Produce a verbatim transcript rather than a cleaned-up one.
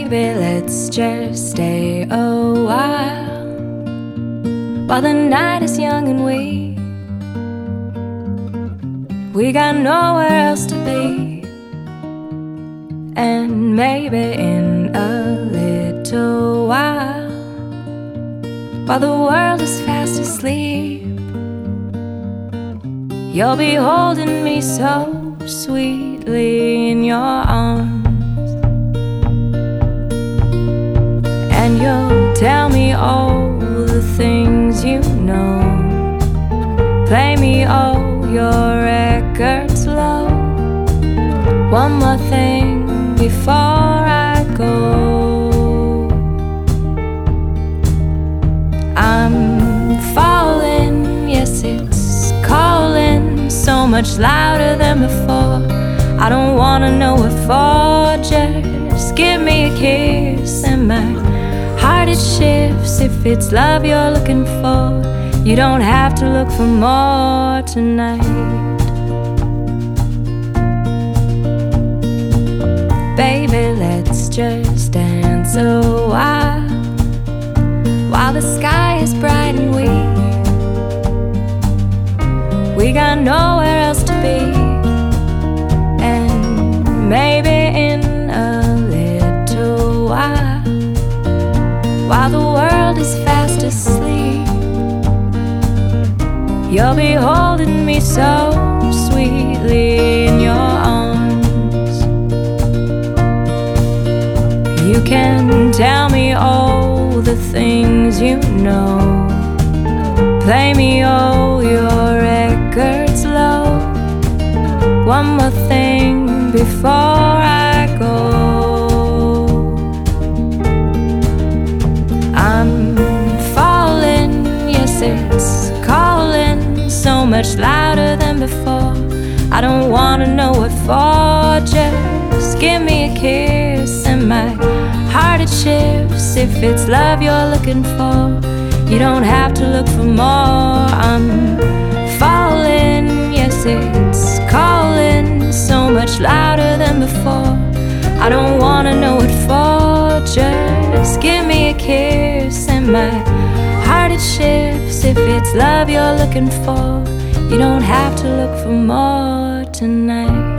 Baby, let's just stay a while while the night is young and we We got nowhere else to be. And maybe in a little while, while the world is fast asleep, you'll be holding me so sweetly in your arms, and you'll tell me all the things you know. Play me all your records low. One more thing before I go. I'm falling, yes it's calling, so much louder than before. I don't wanna know what for, just give me a kiss and my heart it shifts. If it's love you're looking for, you don't have to look for more tonight. Baby, let's just dance a while while the sky is bright and we We got nowhere else to be. And maybe in a little while, while the world is fast asleep, you'll be holding me so sweetly in your arms. You can tell me all the things you know. Play me all your records low. One more thing before I go. I'm falling, yes it's calling, so much louder than before. I don't wanna know what for, just give me a kiss and my heart it shifts. If it's love you're looking for, you don't have to look for more. I'm falling, yes it's calling, so much louder than before. I don't wanna know what for, just give me a kiss and my heart it shifts. If it's love you're looking for, you don't have to look for more tonight.